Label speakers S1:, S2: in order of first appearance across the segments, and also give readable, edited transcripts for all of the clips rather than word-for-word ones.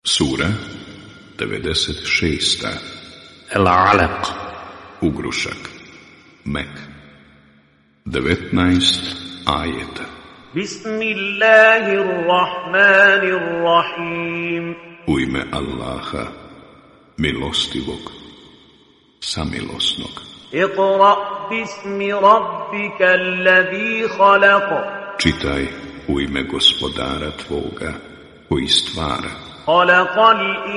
S1: Sura 96.
S2: Al-Alaq.
S1: Ugrušak. Mek. 19 ajeta.
S3: Bismillahirrahmanirrahim.
S1: U ime Allaha, milostivog, samilosnog.
S3: Iqra bismi rabbika alladhi khalaq.
S1: Čitaj u ime gospodara tvoga, koji stvara.
S3: Khalaqal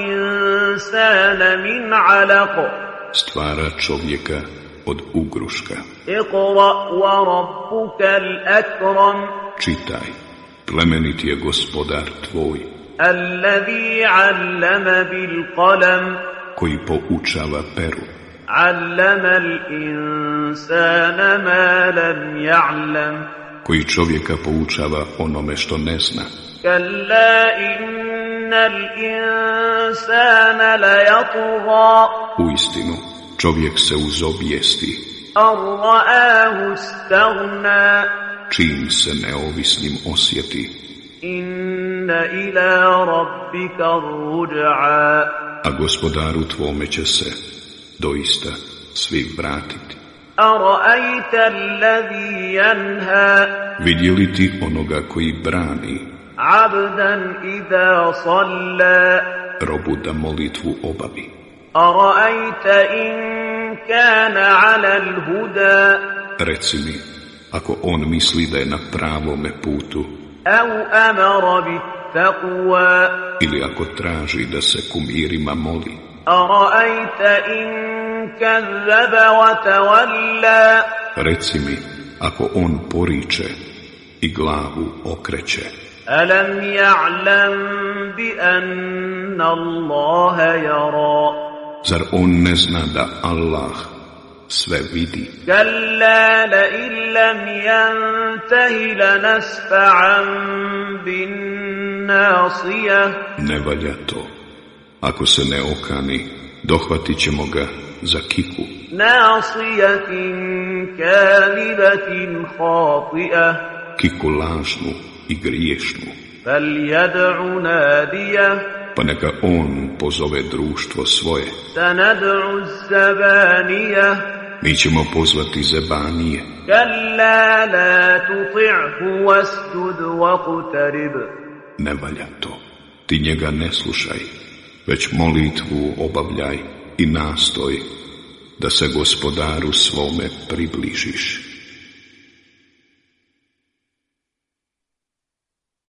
S3: insana min alaq.
S1: Stvara čovjeka od ugruška.
S3: Iqra wa rabbukal akram.
S1: Čitaj, plemenit je gospodar tvoj,
S3: Alladhi allama bil qalam.
S1: koji poučava peru.
S3: Allama al insana ma lam ya'lam.
S1: Koji čovjeka poučava onome što ne zna.
S3: Kalla innal insana layatgha.
S1: Uistinu, čovjek se uzobijesti,
S3: An ra'ahu istaghna.
S1: čim se neovisnim osjeti,
S3: Inna ila rabbika ruj'a.
S1: a gospodaru tvome će se doista svi vratiti.
S3: Ara'ayta alladhi yanha.
S1: Vidjeli ti onoga koji brani
S3: 'Abdan idha salla.
S1: robu da molitvu obavi?
S3: Ara'ayta in kana 'ala al-huda.
S1: Reci mi, ako on misli da je na pravome putu,
S3: Aw amara bit-taqwa.
S1: ili ako traži da se kumirima moli,
S3: Ara'ayta in kazzaba wa tawalla.
S1: reci mi, ako on poriče i glavu okreće,
S3: Alam ya'lam bi anna Allaha yara.
S1: zar on ne zna da Allah sve vidi?
S3: Kalla la illam yantahi lanasfa'an bin nasiyah.
S1: Ne valja to. Ako se ne okani, dohvatit ćemo ga za kiku,
S3: Nasiyatin kadhibatin khati'ah.
S1: kiku lažnu i griješnu.
S3: Falyad'u nadiyah.
S1: Pa neka on pozove društvo svoje.
S3: Sanad'u az-zabaniyah.
S1: Mi ćemo pozvati zebanije.
S3: Kalla la tuti'hu wasjud waqtarib.
S1: Ne valja to. Ti njega ne slušaj, već molitvu obavljaj i nastoj da se gospodaru svome približiš.